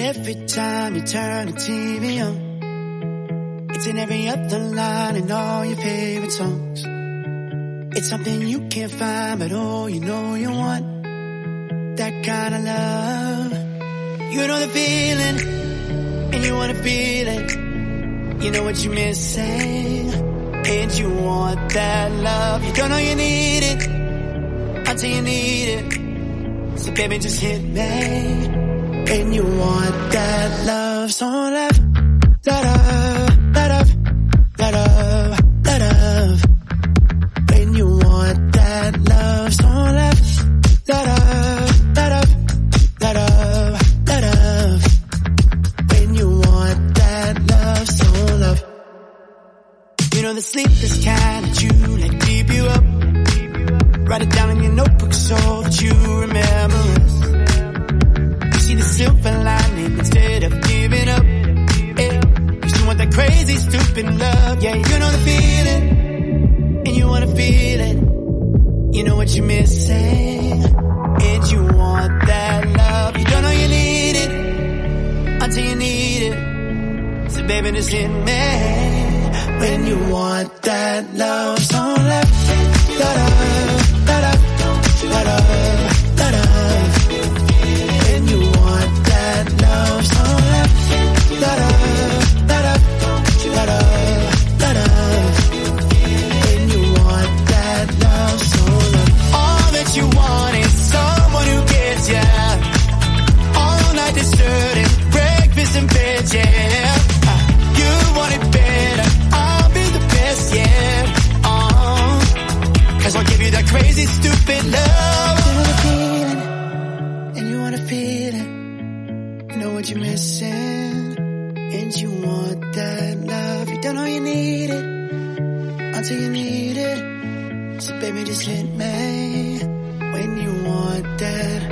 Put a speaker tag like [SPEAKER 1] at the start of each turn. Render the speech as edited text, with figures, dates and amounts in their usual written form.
[SPEAKER 1] every time you turn the TV on. It's in every other line and all your favorite songs. It's something you can't find, but oh, you know you want that kind of love. You know the feeling, and you wanna feel it. You know what you're missing, and you want that love. You don't know you need it until you need it. So baby, just hit me, and you want that love. So love, love, love, love, love. When you want that love, so love, love, love, love, love. When you want that love, so love. You know the sleepless kind that you let keep you up. Write it down in your notebook so that you remember us. You see the silver lining instead of giving up. Yeah. You still want that crazy, stupid love. Yeah, you know the feeling, and you wanna feel it. You know what you're missing, and you want that love. You don't know you need it until you need it. So baby, just hit me when you want that love. So love, love, love, love, love. When you want that love, so love, love, love, love, love. When you want that love, so love. All that you want is someone who gets ya. All night dessert and breakfast in bed, yeah. You want it better, I'll be the best, yeah. Cause I'll give you that crazy, stupid love. You know the feeling, and you wanna feel it. You know what you're missing, and you want that love. You don't know you need it until you need it. So baby, just hit me when you want that